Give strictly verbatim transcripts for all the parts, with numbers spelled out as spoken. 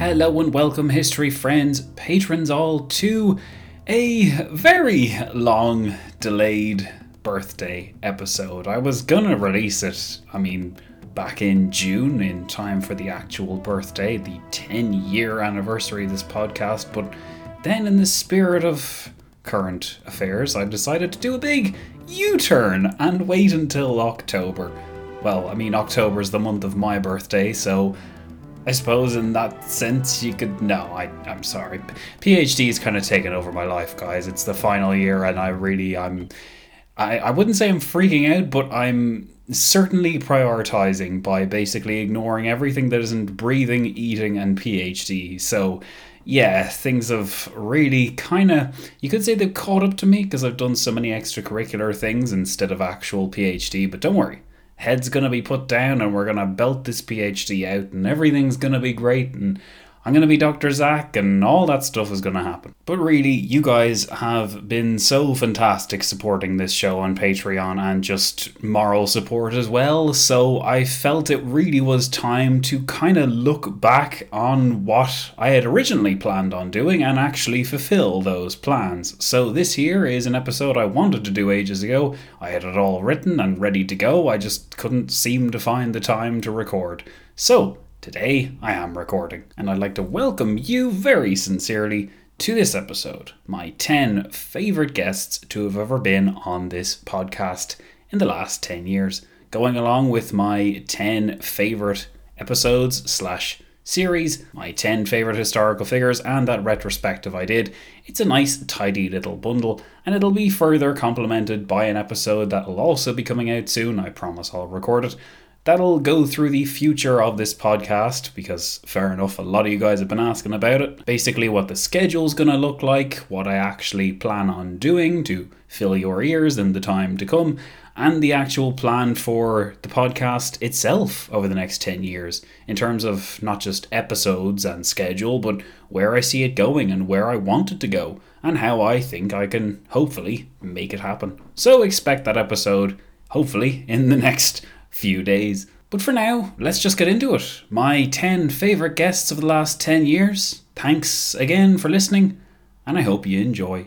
Hello and welcome, history friends, patrons all, to a very long delayed birthday episode. I was gonna release it, I mean, back in June in time for the actual birthday, the ten year anniversary of this podcast, but then in the spirit of current affairs, I decided to do a big U-turn and wait until October. Well, I mean, October's the month of my birthday, so I suppose in that sense you could... No, I, I'm sorry. PhD is kind of taken over my life, guys. It's the final year and I really... I'm... I, I wouldn't say I'm freaking out, but I'm certainly prioritizing by basically ignoring everything that isn't breathing, eating, and PhD. So, yeah, things have really kind of... You could say they've caught up to me because I've done so many extracurricular things instead of actual PhD, but don't worry. Head's gonna be put down and we're gonna belt this PhD out and everything's gonna be great and I'm gonna be Doctor Zach and all that stuff is gonna happen. But really, you guys have been so fantastic supporting this show on Patreon and just moral support as well, so I felt it really was time to kind of look back on what I had originally planned on doing and actually fulfill those plans. So this here is an episode I wanted to do ages ago. I had it all written and ready to go, I just couldn't seem to find the time to record. So, today, I am recording, and I'd like to welcome you very sincerely to this episode, my ten favourite guests to have ever been on this podcast in the last ten years, going along with my ten favourite episodes slash series, my ten favourite historical figures, and that retrospective I did. It's a nice, tidy little bundle, and it'll be further complemented by an episode that will also be coming out soon. I promise I'll record it. That'll go through the future of this podcast, because fair enough, a lot of you guys have been asking about it. Basically what the schedule's gonna look like, what I actually plan on doing to fill your ears in the time to come, and the actual plan for the podcast itself over the next ten years, in terms of not just episodes and schedule, but where I see it going and where I want it to go, and how I think I can hopefully make it happen. So expect that episode, hopefully, in the next few days. But for now, let's just get into it. My ten favourite guests of the last ten years. Thanks again for listening, and I hope you enjoy.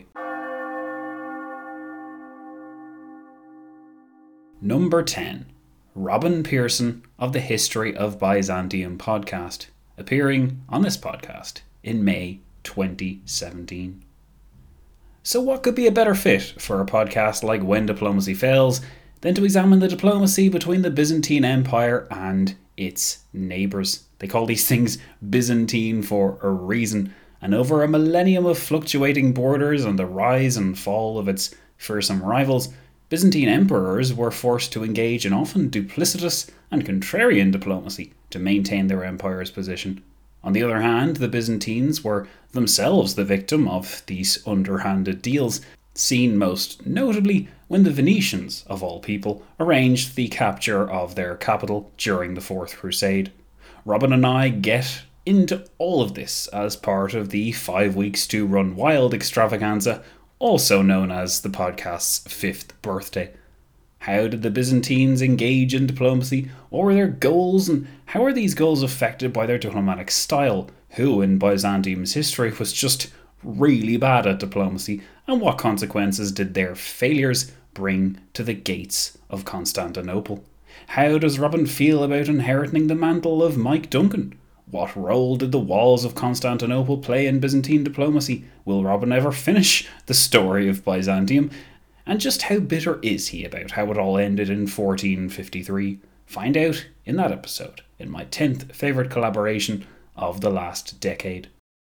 Number ten. Robin Pearson of the History of Byzantium podcast, appearing on this podcast in May twenty seventeen. So what could be a better fit for a podcast like When Diplomacy Fails than to examine the diplomacy between the Byzantine Empire and its neighbours. They call these things Byzantine for a reason, and over a millennium of fluctuating borders and the rise and fall of its fearsome rivals, Byzantine emperors were forced to engage in often duplicitous and contrarian diplomacy to maintain their empire's position. On the other hand, the Byzantines were themselves the victim of these underhanded deals, seen most notably when the Venetians, of all people, arranged the capture of their capital during the Fourth Crusade. Robin and I get into all of this as part of the Five Weeks to Run Wild extravaganza, also known as the podcast's fifth birthday. How did the Byzantines engage in diplomacy? What were their goals, and how are these goals affected by their diplomatic style? Who in Byzantium's history was just really bad at diplomacy, and what consequences did their failures bring to the gates of Constantinople? How does Robin feel about inheriting the mantle of Mike Duncan? What role did the walls of Constantinople play in Byzantine diplomacy? Will Robin ever finish the story of Byzantium? And just how bitter is he about how it all ended in fourteen fifty-three? Find out in that episode, in my tenth favourite collaboration of the last decade.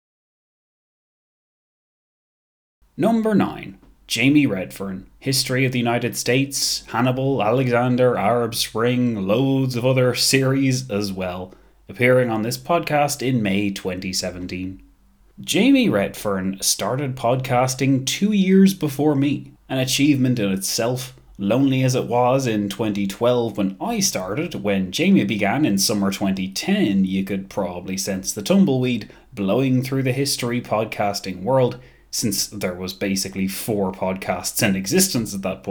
Number nine. Jamie Redfern, History of the United States, Hannibal, Alexander, Arab Spring, loads of other series as well, appearing on this podcast in May twenty seventeen. Jamie Redfern started podcasting two years before me, an achievement in itself, lonely as it was in twenty twelve when I started. When Jamie began in summer twenty ten, you could probably sense the tumbleweed blowing through the history podcasting world, since there was basically four podcasts in existence at that point.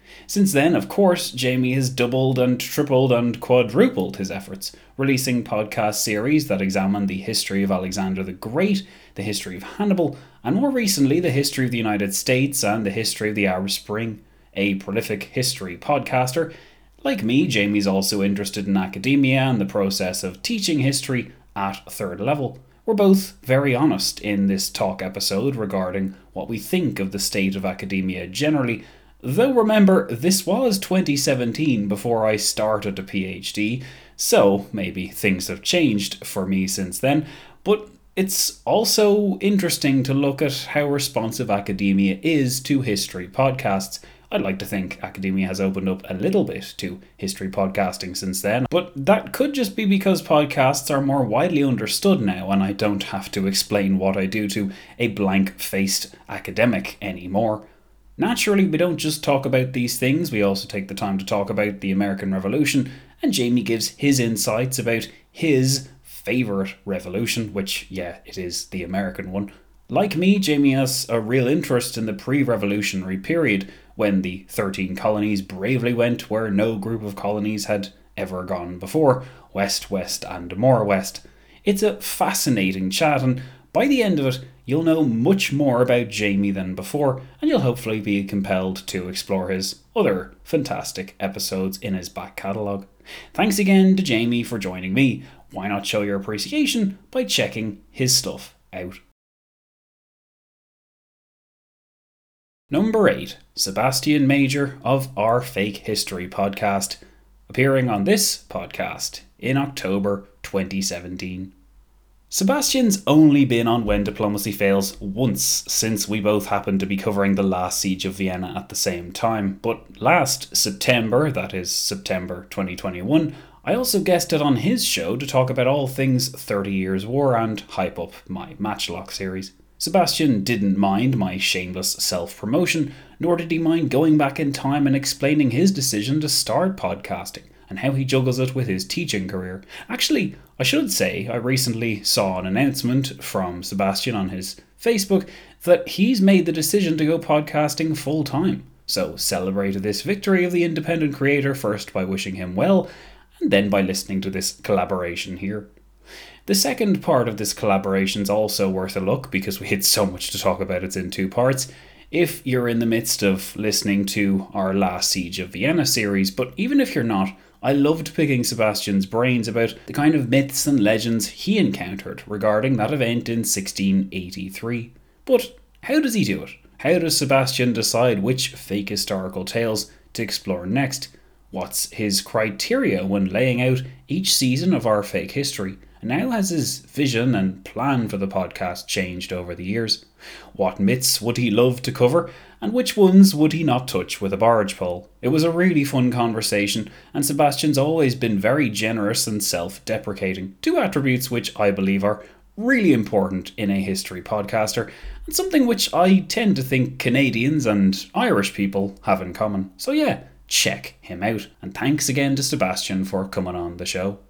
Since then, of course, Jamie has doubled and tripled and quadrupled his efforts, releasing podcast series that examine the history of Alexander the Great, the history of Hannibal, and more recently the history of the United States and the history of the Arab Spring. A prolific history podcaster, like me, Jamie's also interested in academia and the process of teaching history at third level. We're both very honest in this talk episode regarding what we think of the state of academia generally. Though remember, this was twenty seventeen before I started a PhD, so maybe things have changed for me since then, but it's also interesting to look at how responsive academia is to history podcasts. I'd like to think academia has opened up a little bit to history podcasting since then, but that could just be because podcasts are more widely understood now and I don't have to explain what I do to a blank-faced academic anymore. Naturally, we don't just talk about these things, we also take the time to talk about the American Revolution, and Jamie gives his insights about his favourite revolution, which, yeah, it is the American one. Like me, Jamie has a real interest in the pre-revolutionary period, when the thirteen colonies bravely went where no group of colonies had ever gone before, west, west, and more west. It's a fascinating chat, and by the end of it, you'll know much more about Jamie than before, and you'll hopefully be compelled to explore his other fantastic episodes in his back catalogue. Thanks again to Jamie for joining me. Why not show your appreciation by checking his stuff out? Number eight, Sebastian Major of Our Fake History podcast, appearing on this podcast in October twenty seventeen. Sebastian's only been on When Diplomacy Fails once since we both happened to be covering the last siege of Vienna at the same time, but last September, that is September twenty twenty-one, I also guested on his show to talk about all things Thirty Years' War and hype up my Matchlock series. Sebastian didn't mind my shameless self-promotion, nor did he mind going back in time and explaining his decision to start podcasting and how he juggles it with his teaching career. Actually, I should say I recently saw an announcement from Sebastian on his Facebook that he's made the decision to go podcasting full time. So celebrated this victory of the independent creator first by wishing him well, and then by listening to this collaboration here. The second part of this collaboration is also worth a look because we had so much to talk about. It's in two parts. If you're in the midst of listening to our Last Siege of Vienna series, but even if you're not, I loved picking Sebastian's brains about the kind of myths and legends he encountered regarding that event in sixteen eighty-three. But how does he do it? How does Sebastian decide which fake historical tales to explore next? What's his criteria when laying out each season of Our Fake History? And how has his vision and plan for the podcast changed over the years? What myths would he love to cover, and which ones would he not touch with a barge pole? It was a really fun conversation, and Sebastian's always been very generous and self-deprecating, two attributes which I believe are really important in a history podcaster, and something which I tend to think Canadians and Irish people have in common. So yeah, check him out, and thanks again to Sebastian for coming on the show.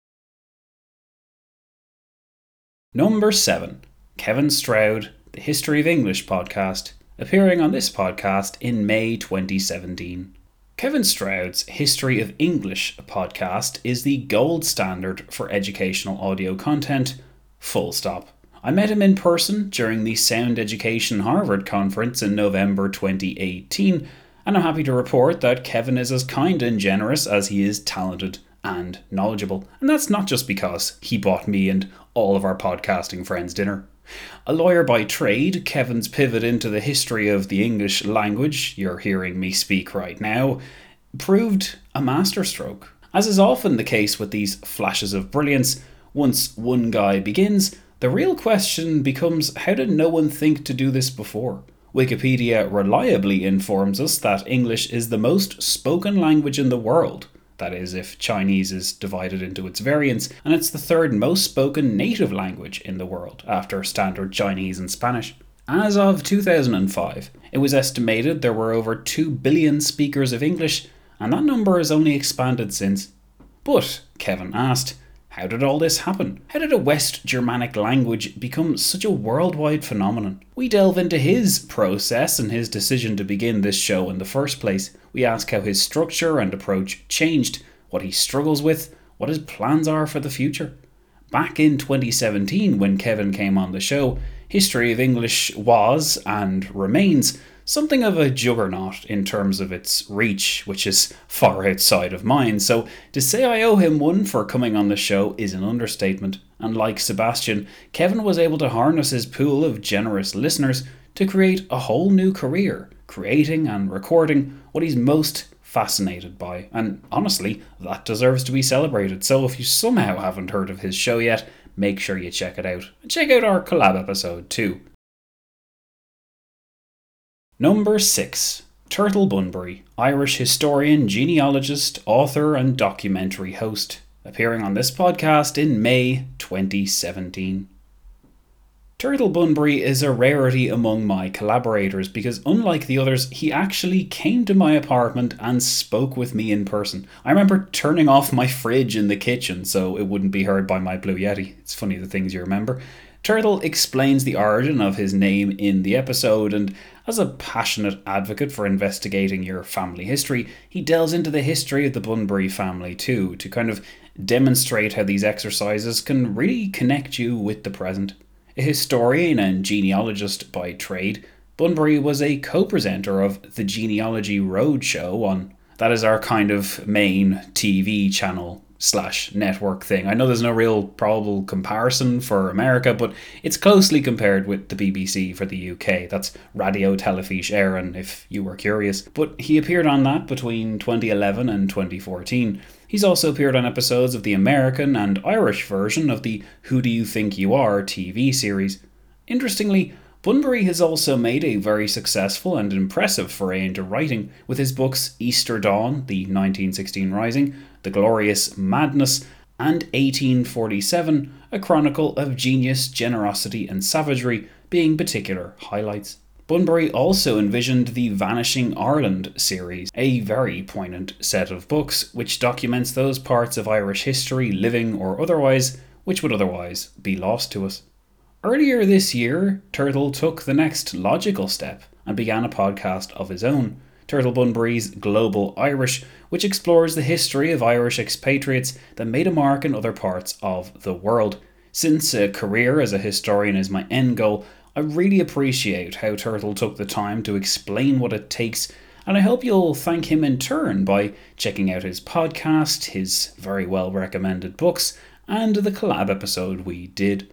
Number seven, Kevin Stroud, the History of English podcast, appearing on this podcast in May twenty seventeen. Kevin Stroud's History of English podcast is the gold standard for educational audio content, full stop. I met him in person during the Sound Education Harvard conference in November twenty eighteen, and I'm happy to report that Kevin is as kind and generous as he is talented and knowledgeable. And that's not just because he bought me and all of our podcasting friends dinner. A lawyer by trade, Kevin's pivot into the history of the English language, you're hearing me speak right now, proved a masterstroke. As is often the case with these flashes of brilliance, once one guy begins, the real question becomes, how did no one think to do this before? Wikipedia reliably informs us that English is the most spoken language in the world. That is, if Chinese is divided into its variants, and it's the third most spoken native language in the world, after Standard Chinese and Spanish. As of two thousand five, it was estimated there were over two billion speakers of English, and that number has only expanded since. But, Kevin asked, How did all this happen? How did a West Germanic language become such a worldwide phenomenon? We delve into his process and his decision to begin this show in the first place. We ask how his structure and approach changed, what he struggles with, what his plans are for the future. Back in twenty seventeen, when Kevin came on the show, History of English was, and remains, something of a juggernaut in terms of its reach, which is far outside of mine, so to say I owe him one for coming on the show is an understatement, and like Sebastian, Kevin was able to harness his pool of generous listeners to create a whole new career, creating and recording what he's most fascinated by, and honestly, that deserves to be celebrated. So if you somehow haven't heard of his show yet, make sure you check it out. And check out our collab episode too. Number six. Turtle Bunbury, Irish historian, genealogist, author and documentary host, appearing on this podcast in May twenty seventeen. Turtle Bunbury is a rarity among my collaborators because, unlike the others, he actually came to my apartment and spoke with me in person. I remember turning off my fridge in the kitchen so it wouldn't be heard by my Blue Yeti. It's funny the things you remember. Turtle explains the origin of his name in the episode, and as a passionate advocate for investigating your family history, he delves into the history of the Bunbury family too, to kind of demonstrate how these exercises can really connect you with the present. A historian and genealogist by trade, Bunbury was a co-presenter of the Genealogy Roadshow on, that is our kind of main T V channel slash network thing. I know there's no real probable comparison for America, but it's closely compared with the B B C for the U K. That's Radio Telefís Éireann, if you were curious. But he appeared on that between twenty eleven and twenty fourteen. He's also appeared on episodes of the American and Irish version of the Who Do You Think You Are T V series. Interestingly, Bunbury has also made a very successful and impressive foray into writing with his books Easter Dawn, the nineteen sixteen Rising, The Glorious Madness, and eighteen forty-seven, a chronicle of genius, generosity and savagery being particular highlights. Bunbury also envisioned the Vanishing Ireland series, a very poignant set of books which documents those parts of Irish history, living or otherwise, which would otherwise be lost to us. Earlier this year, Turtle took the next logical step and began a podcast of his own, Turtle Bunbury's Global Irish, which explores the history of Irish expatriates that made a mark in other parts of the world. Since a career as a historian is my end goal, I really appreciate how Turtle took the time to explain what it takes, and I hope you'll thank him in turn by checking out his podcast, his very well recommended books, and the collab episode we did.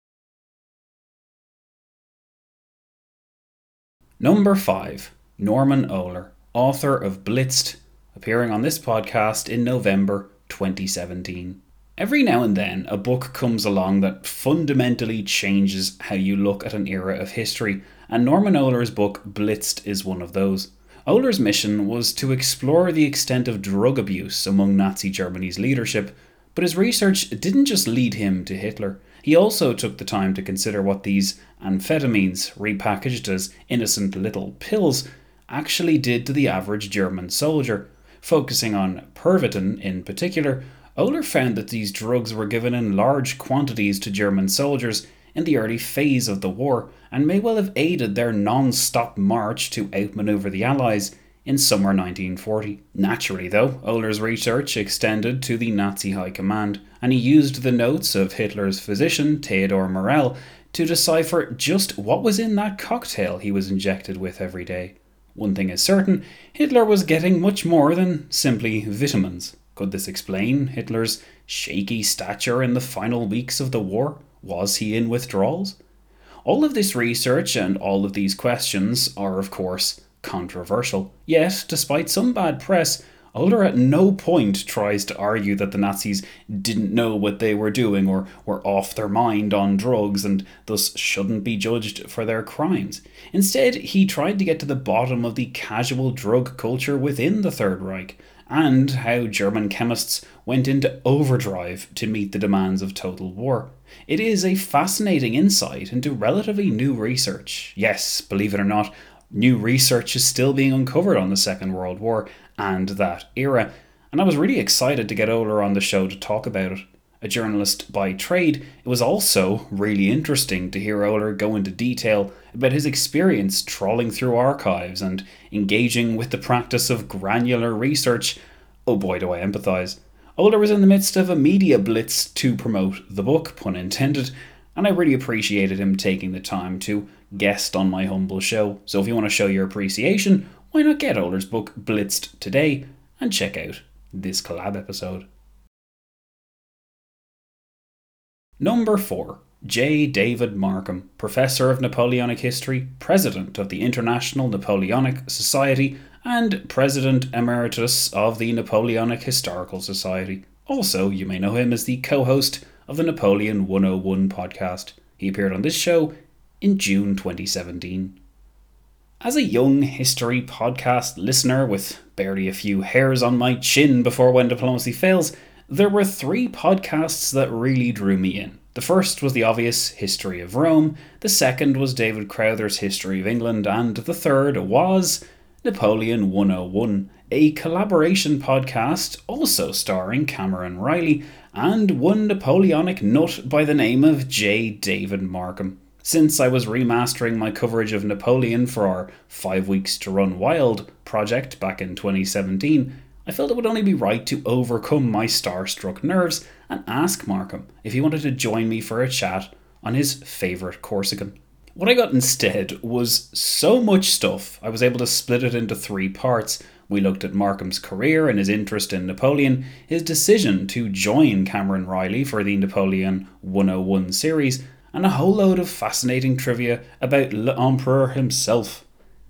Number five. Norman Ohler, author of Blitzed, appearing on this podcast in November twenty seventeen. Every now and then, a book comes along that fundamentally changes how you look at an era of history, and Norman Ohler's book Blitzed is one of those. Ohler's mission was to explore the extent of drug abuse among Nazi Germany's leadership, but his research didn't just lead him to Hitler. He also took the time to consider what these amphetamines, repackaged as innocent little pills, actually did to the average German soldier. Focusing on Pervitin in particular, Ohler found that these drugs were given in large quantities to German soldiers in the early phase of the war and may well have aided their non-stop march to outmaneuver the Allies in summer nineteen forty. Naturally though, Ohler's research extended to the Nazi High Command, and he used the notes of Hitler's physician Theodor Morell to decipher just what was in that cocktail he was injected with every day. One thing is certain, Hitler was getting much more than simply vitamins. Could this explain Hitler's shaky stature in the final weeks of the war? Was he in withdrawals? All of this research and all of these questions are, of course, controversial. Yet, despite some bad press, Ohler at no point tries to argue that the Nazis didn't know what they were doing or were off their mind on drugs and thus shouldn't be judged for their crimes. Instead, he tried to get to the bottom of the casual drug culture within the Third Reich, and how German chemists went into overdrive to meet the demands of total war. It is a fascinating insight into relatively new research. Yes, believe it or not, new research is still being uncovered on the Second World War and that era, and I was really excited to get Ohler on the show to talk about it. A journalist by trade, it was also really interesting to hear Oler go into detail about his experience trawling through archives and engaging with the practice of granular research. Oh boy, do I empathise. Oler was in the midst of a media blitz to promote the book, pun intended, and I really appreciated him taking the time to guest on my humble show. So if you want to show your appreciation, why not get Oler's book blitzed today and check out this collab episode. Number four. J. David Markham, Professor of Napoleonic History, President of the International Napoleonic Society, and President Emeritus of the Napoleonic Historical Society. Also, you may know him as the co-host of the Napoleon one oh one podcast. He appeared on this show in June twenty seventeen. As a young history podcast listener with barely a few hairs on my chin before When Diplomacy Fails, there were three podcasts that really drew me in. The first was the obvious History of Rome, the second was David Crowther's History of England, and the third was Napoleon one oh one, a collaboration podcast also starring Cameron Riley and one Napoleonic nut by the name of J. David Markham. Since I was remastering my coverage of Napoleon for our Five Weeks to Run Wild project back in twenty seventeen, I felt it would only be right to overcome my starstruck nerves and ask Markham if he wanted to join me for a chat on his favourite Corsican. What I got instead was so much stuff, I was able to split it into three parts. We looked at Markham's career and his interest in Napoleon, his decision to join Cameron Riley for the Napoleon one oh one series, and a whole load of fascinating trivia about L'Empereur himself.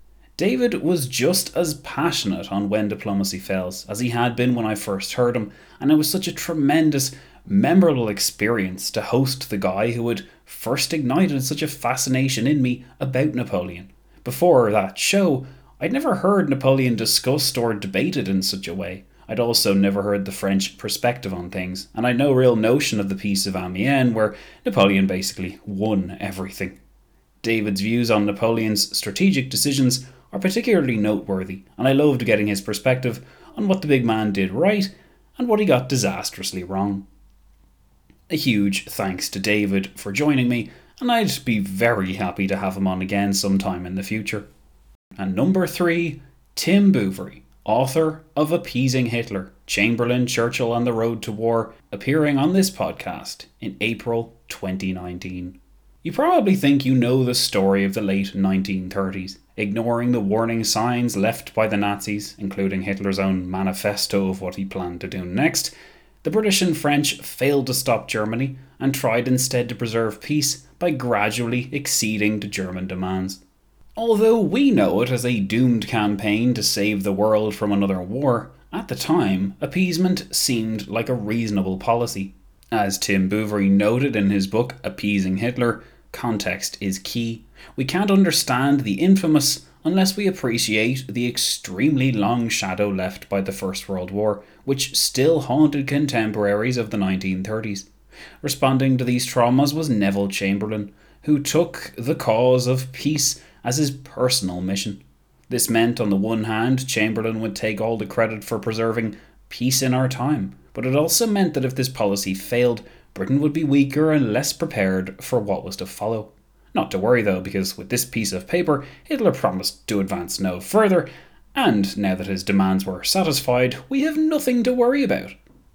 David was just as passionate on When Diplomacy Fails as he had been when I first heard him, and it was such a tremendous, memorable experience to host the guy who had first ignited such a fascination in me about Napoleon. Before that show, I'd never heard Napoleon discussed or debated in such a way. I'd also never heard the French perspective on things, and I'd no real notion of the Peace of Amiens, where Napoleon basically won everything. David's views on Napoleon's strategic decisions are particularly noteworthy, and I loved getting his perspective on what the big man did right and what he got disastrously wrong. A huge thanks to David for joining me, and I'd be very happy to have him on again sometime in the future. And number three, Tim Bouverie, author of Appeasing Hitler, Chamberlain, Churchill and the Road to War, appearing on this podcast in April twenty nineteen. You probably think you know the story of the late nineteen thirties, ignoring the warning signs left by the Nazis, including Hitler's own manifesto of what he planned to do next. The British and French failed to stop Germany and tried instead to preserve peace by gradually acceding to German demands. Although we know it as a doomed campaign to save the world from another war, at the time, appeasement seemed like a reasonable policy. As Tim Bouverie noted in his book Appeasing Hitler, context is key. We can't understand the infamous unless we appreciate the extremely long shadow left by the First World War, which still haunted contemporaries of the nineteen thirties. Responding to these traumas was Neville Chamberlain, who took the cause of peace as his personal mission. This meant, on the one hand, Chamberlain would take all the credit for preserving peace in our time, but it also meant that if this policy failed, Britain would be weaker and less prepared for what was to follow. Not to worry though, because with this piece of paper, Hitler promised to advance no further, and now that his demands were satisfied, we have nothing to worry about.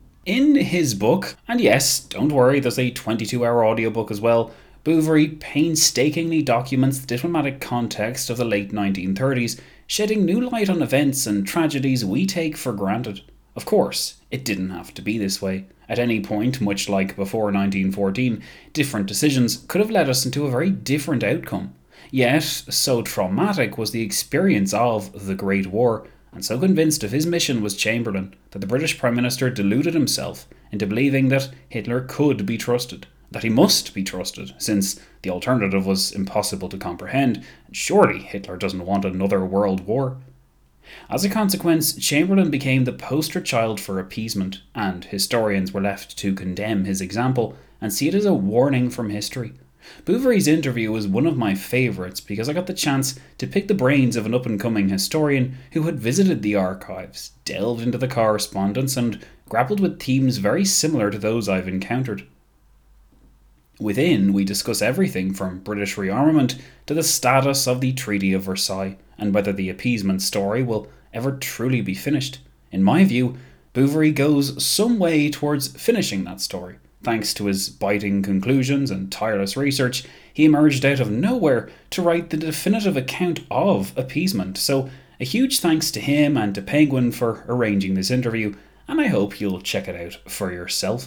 In his book, and yes, don't worry, there's a twenty-two hour audiobook as well, Bouverie painstakingly documents the diplomatic context of the late nineteen thirties, shedding new light on events and tragedies we take for granted. Of course, it didn't have to be this way. At any point, much like before nineteen fourteen, different decisions could have led us into a very different outcome. Yet, so traumatic was the experience of the Great War, and so convinced of his mission was Chamberlain, that the British Prime Minister deluded himself into believing that Hitler could be trusted, that he must be trusted, since the alternative was impossible to comprehend, and surely Hitler doesn't want another world war. As a consequence, Chamberlain became the poster child for appeasement, and historians were left to condemn his example and see it as a warning from history. Bouvery's interview was one of my favourites because I got the chance to pick the brains of an up-and-coming historian who had visited the archives, delved into the correspondence, and grappled with themes very similar to those I've encountered. Within, we discuss everything from British rearmament to the status of the Treaty of Versailles, and whether the appeasement story will ever truly be finished. In my view, Bouvery goes some way towards finishing that story. Thanks to his biting conclusions and tireless research, he emerged out of nowhere to write the definitive account of appeasement. So, a huge thanks to him and to Penguin for arranging this interview, and I hope you'll check it out for yourself.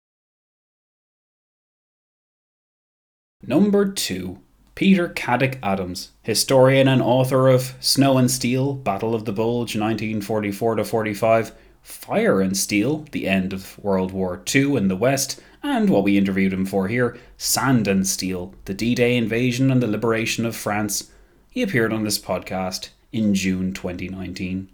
Number two. Peter Caddick Adams, historian and author of Snow and Steel, Battle of the Bulge, nineteen forty-four to forty-five, Fire and Steel, the end of World War Two in the West, and what we interviewed him for here, Sand and Steel, the D-Day invasion and the liberation of France. He appeared on this podcast in June twenty nineteen.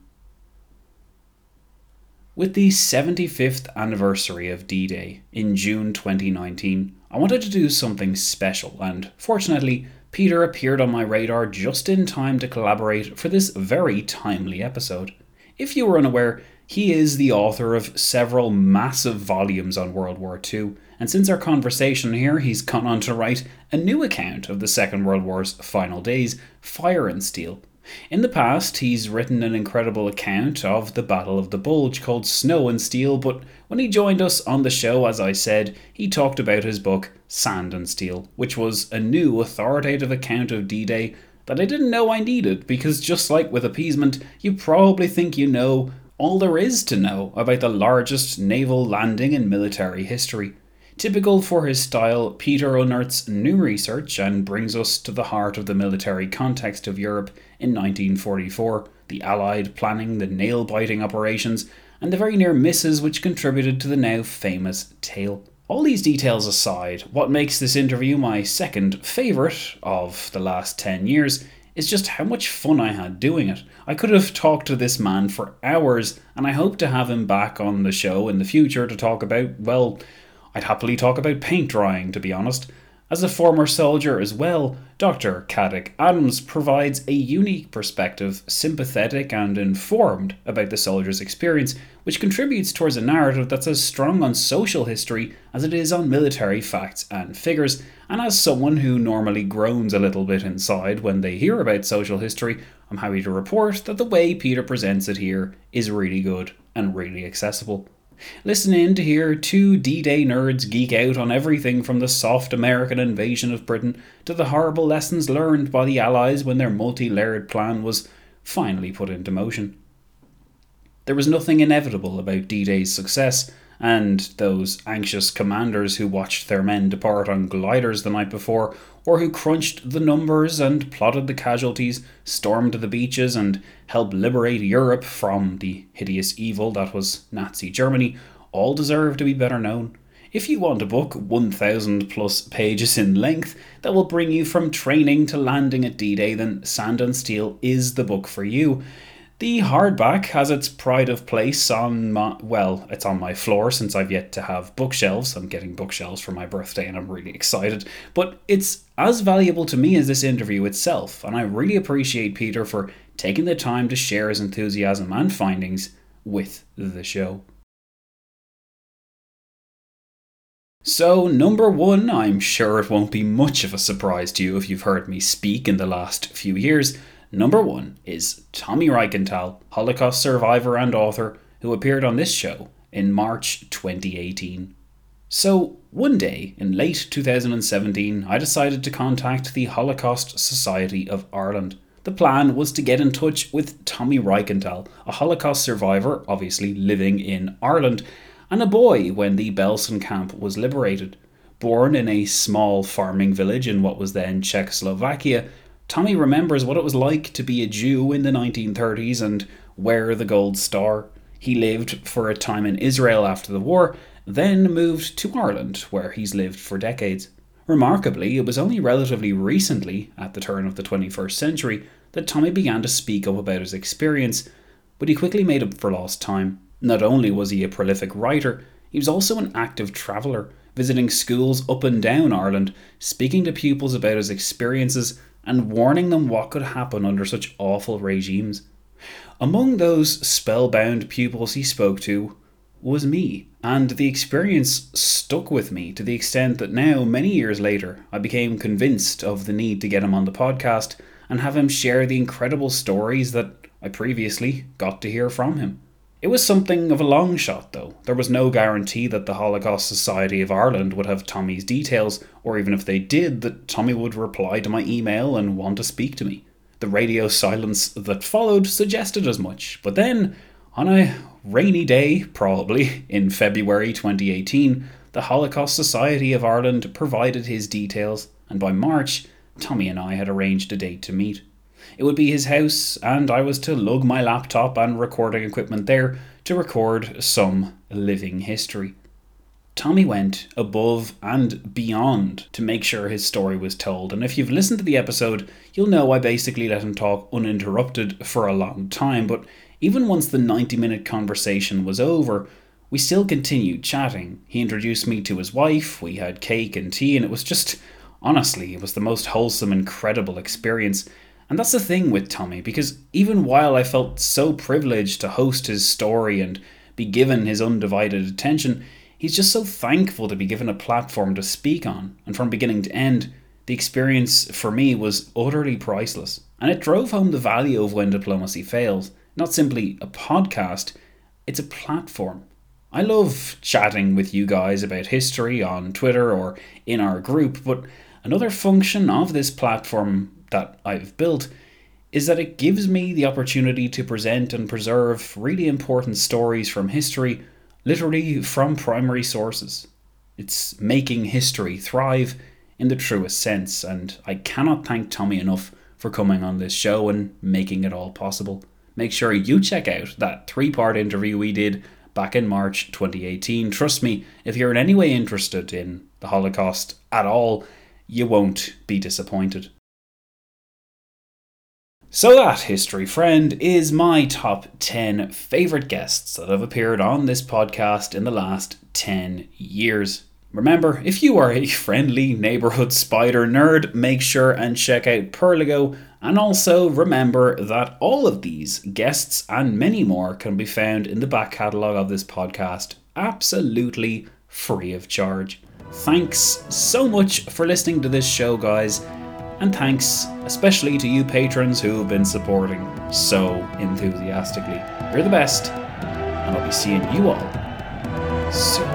With the seventy-fifth anniversary of D-Day in June twenty nineteen, I wanted to do something special, and fortunately, Peter appeared on my radar just in time to collaborate for this very timely episode. If you were unaware, he is the author of several massive volumes on World War Two, and since our conversation here, he's gone on to write a new account of the Second World War's final days, Fire and Steel. In the past, he's written an incredible account of the Battle of the Bulge called Snow and Steel, but when he joined us on the show, as I said, he talked about his book Sand and Steel, which was a new authoritative account of D-Day that I didn't know I needed, because just like with appeasement, you probably think you know all there is to know about the largest naval landing in military history. Typical for his style, Peter unearths new research and brings us to the heart of the military context of Europe in nineteen forty-four, the Allied planning, the nail-biting operations, and the very near misses which contributed to the now famous tale. All these details aside, what makes this interview my second favourite of the last ten years is just how much fun I had doing it. I could have talked to this man for hours, and I hope to have him back on the show in the future to talk about, well, I'd happily talk about paint drying, to be honest. As a former soldier as well, Doctor Caddick Adams provides a unique perspective, sympathetic and informed about the soldier's experience, which contributes towards a narrative that's as strong on social history as it is on military facts and figures. And as someone who normally groans a little bit inside when they hear about social history, I'm happy to report that the way Peter presents it here is really good and really accessible. Listen in to hear two D-Day nerds geek out on everything from the soft American invasion of Britain to the horrible lessons learned by the Allies when their multi-layered plan was finally put into motion. There was nothing inevitable about D-Day's success, and those anxious commanders who watched their men depart on gliders the night before, or who crunched the numbers and plotted the casualties, stormed the beaches and helped liberate Europe from the hideous evil that was Nazi Germany, all deserve to be better known. If you want a book one thousand plus pages in length that will bring you from training to landing at D-Day, then Sand and Steel is the book for you. The hardback has its pride of place on my, well, it's on my floor since I've yet to have bookshelves. I'm getting bookshelves for my birthday and I'm really excited. But it's as valuable to me as this interview itself, and I really appreciate Peter for taking the time to share his enthusiasm and findings with the show. So, number one, I'm sure it won't be much of a surprise to you if you've heard me speak in the last few years. Number one is Tommy Reichenthal, Holocaust survivor and author, who appeared on this show in March twenty eighteen. So, one day in late two thousand seventeen, I decided to contact the Holocaust Society of Ireland. The plan was to get in touch with Tommy Reichenthal, a Holocaust survivor, obviously living in Ireland, and a boy when the Belsen camp was liberated. Born in a small farming village in what was then Czechoslovakia, Tommy remembers what it was like to be a Jew in the nineteen thirties and wear the gold star. He lived for a time in Israel after the war, then moved to Ireland, where he's lived for decades. Remarkably, it was only relatively recently, at the turn of the twenty-first century, that Tommy began to speak up about his experience, but he quickly made up for lost time. Not only was he a prolific writer, he was also an active traveller. visiting schools up and down Ireland, speaking to pupils about his experiences and warning them what could happen under such awful regimes. Among those spellbound pupils he spoke to was me, and the experience stuck with me to the extent that now, many years later, I became convinced of the need to get him on the podcast and have him share the incredible stories that I previously got to hear from him. It was something of a long shot though. There was no guarantee that the Holocaust Society of Ireland would have Tommy's details, or even if they did, that Tommy would reply to my email and want to speak to me. The radio silence that followed suggested as much, but then, on a rainy day, probably, in February twenty eighteen, the Holocaust Society of Ireland provided his details, and by March, Tommy and I had arranged a date to meet. It would be his house, and I was to lug my laptop and recording equipment there to record some living history. Tommy went above and beyond to make sure his story was told, and if you've listened to the episode, you'll know I basically let him talk uninterrupted for a long time, but even once the ninety minute conversation was over, we still continued chatting. He introduced me to his wife, we had cake and tea, and it was just, honestly, it was the most wholesome, incredible experience. And that's the thing with Tommy, because even while I felt so privileged to host his story and be given his undivided attention, he's just so thankful to be given a platform to speak on, and from beginning to end, the experience for me was utterly priceless. And it drove home the value of When Diplomacy Fails. Not simply a podcast, it's a platform. I love chatting with you guys about history on Twitter or in our group, but another function of this platform that I've built is that it gives me the opportunity to present and preserve really important stories from history, literally from primary sources. It's making history thrive in the truest sense, and I cannot thank Tommy enough for coming on this show and making it all possible. Make sure you check out that three-part interview we did back in March twenty eighteen. Trust me, if you're in any way interested in the Holocaust at all, you won't be disappointed. So that, history friend, is my top ten favourite guests that have appeared on this podcast in the last ten years. Remember, if you are a friendly neighbourhood spider nerd, make sure and check out Perligo, and also remember that all of these guests and many more can be found in the back catalogue of this podcast, absolutely free of charge. Thanks so much for listening to this show, guys. And thanks especially to you patrons who have been supporting so enthusiastically. You're the best, and I'll be seeing you all soon.